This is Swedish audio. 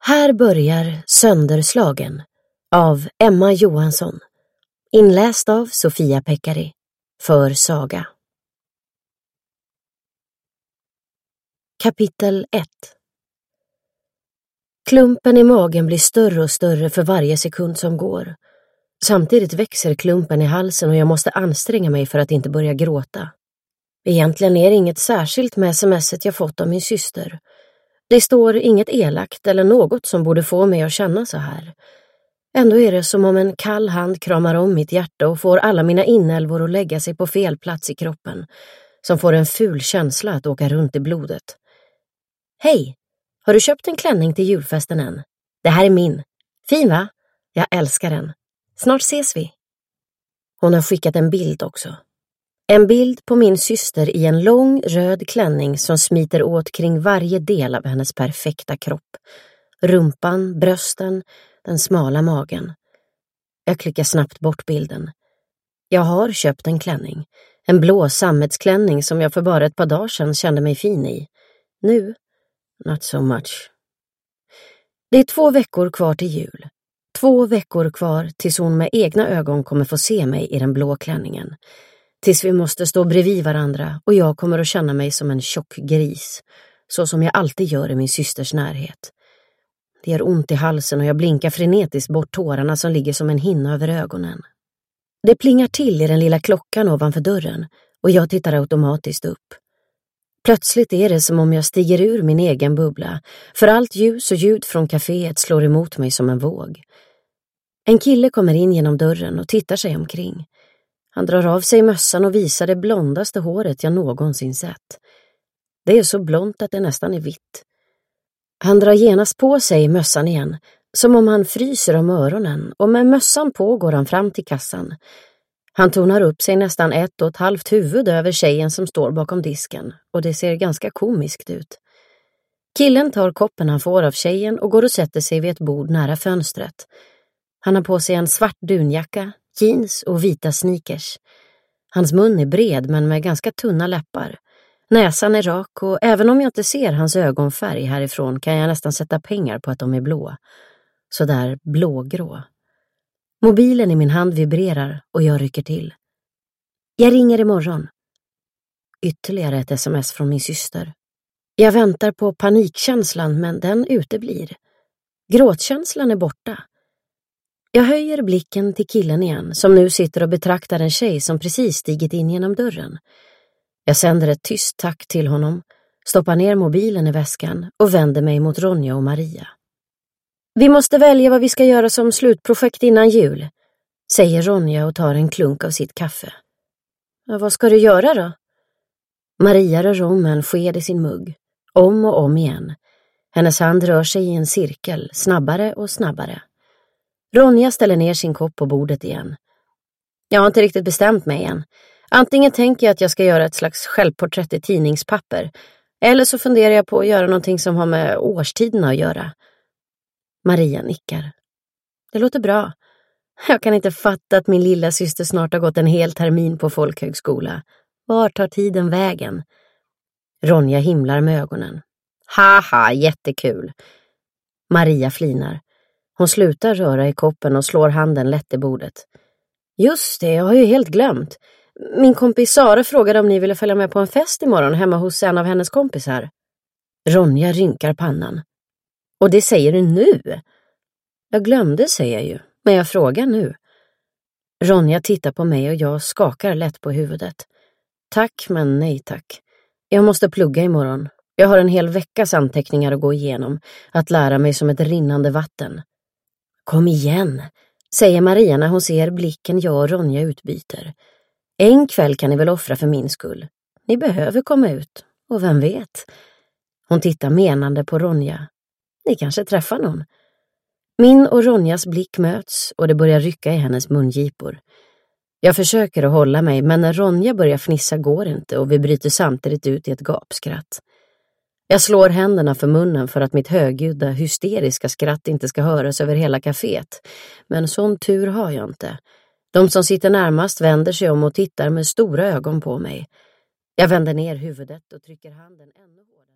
Här börjar Sönderslagen av Emma Johansson. Inläst av Sofia Pekkari för Saga. Kapitel 1. Klumpen i magen blir större och större för varje sekund som går. Samtidigt växer klumpen i halsen och jag måste anstränga mig för att inte börja gråta. Egentligen är det inget särskilt med sms:et jag fått av min syster. Det står inget elakt eller något som borde få mig att känna så här. Ändå är det som om en kall hand kramar om mitt hjärta och får alla mina inälvor att lägga sig på fel plats i kroppen, som får en ful känsla att åka runt i blodet. Hej, har du köpt en klänning till julfesten än? Det här är min. Fin va? Jag älskar den. Snart ses vi. Hon har skickat en bild också. En bild på min syster i en lång röd klänning som smiter åt kring varje del av hennes perfekta kropp. Rumpan, brösten, den smala magen. Jag klickar snabbt bort bilden. Jag har köpt en klänning. En blå sammetsklänning som jag för bara ett par dagar sedan kände mig fin i. Nu, not so much. Det är 2 veckor kvar till jul. 2 veckor kvar tills hon med egna ögon kommer få se mig i den blå klänningen. Tills vi måste stå bredvid varandra och jag kommer att känna mig som en tjock gris. Så som jag alltid gör i min systers närhet. Det gör ont i halsen och jag blinkar frenetiskt bort tårarna som ligger som en hinna över ögonen. Det plingar till i den lilla klockan ovanför dörren och jag tittar automatiskt upp. Plötsligt är det som om jag stiger ur min egen bubbla, för allt ljus och ljud från kaféet slår emot mig som en våg. En kille kommer in genom dörren och tittar sig omkring. Han drar av sig mössan och visar det blondaste håret jag någonsin sett. Det är så blont att det nästan är vitt. Han drar genast på sig mössan igen, som om han fryser om öronen, och med mössan på går han fram till kassan. Han tonar upp sig nästan 1,5 huvud över tjejen som står bakom disken, och det ser ganska komiskt ut. Killen tar koppen han får av tjejen och går och sätter sig vid ett bord nära fönstret. Han har på sig en svart dunjacka, jeans och vita sneakers. Hans mun är bred men med ganska tunna läppar. Näsan är rak och även om jag inte ser hans ögonfärg härifrån kan jag nästan sätta pengar på att de är blå. Så där blågrå. Mobilen i min hand vibrerar och jag rycker till. Jag ringer imorgon. Ytterligare ett sms från min syster. Jag väntar på panikkänslan men den uteblir. Gråtkänslan är borta. Jag höjer blicken till killen igen som nu sitter och betraktar en tjej som precis stigit in genom dörren. Jag sänder ett tyst tack till honom, stoppar ner mobilen i väskan och vänder mig mot Ronja och Maria. Vi måste välja vad vi ska göra som slutprojekt innan jul, säger Ronja och tar en klunk av sitt kaffe. Vad ska du göra då? Maria rör om med en sked i sin mugg, om och om igen. Hennes hand rör sig i en cirkel, snabbare och snabbare. Ronja ställer ner sin kopp på bordet igen. Jag har inte riktigt bestämt mig än. Antingen tänker jag att jag ska göra ett slags självporträtt i tidningspapper. Eller så funderar jag på att göra någonting som har med årstiderna att göra. Maria nickar. Det låter bra. Jag kan inte fatta att min lilla syster snart har gått en hel termin på folkhögskola. Var tar tiden vägen? Ronja himlar med ögonen. Haha, jättekul. Maria flinar. Hon slutar röra i koppen och slår handen lätt i bordet. Just det, jag har ju helt glömt. Min kompis Sara frågade om ni ville följa med på en fest imorgon hemma hos en av hennes kompisar. Ronja rynkar pannan. Och det säger du nu? Jag glömde säger jag ju, men jag frågar nu. Ronja tittar på mig och jag skakar lätt på huvudet. Tack, men nej tack. Jag måste plugga imorgon. Jag har en hel veckas anteckningar att gå igenom. Att lära mig som ett rinnande vatten. Kom igen, säger Maria när hon ser blicken jag och Ronja utbyter. En kväll kan ni väl offra för min skull. Ni behöver komma ut. Och vem vet? Hon tittar menande på Ronja. Ni kanske träffar någon. Min och Ronjas blick möts och det börjar rycka i hennes mungipor. Jag försöker att hålla mig men när Ronja börjar fnissa går inte och vi bryter samtidigt ut i ett gapskratt. Jag slår händerna för munnen för att mitt högljudda, hysteriska skratt inte ska höras över hela kaféet. Men sån tur har jag inte. De som sitter närmast vänder sig om och tittar med stora ögon på mig. Jag vänder ner huvudet och trycker handen ännu hårdare.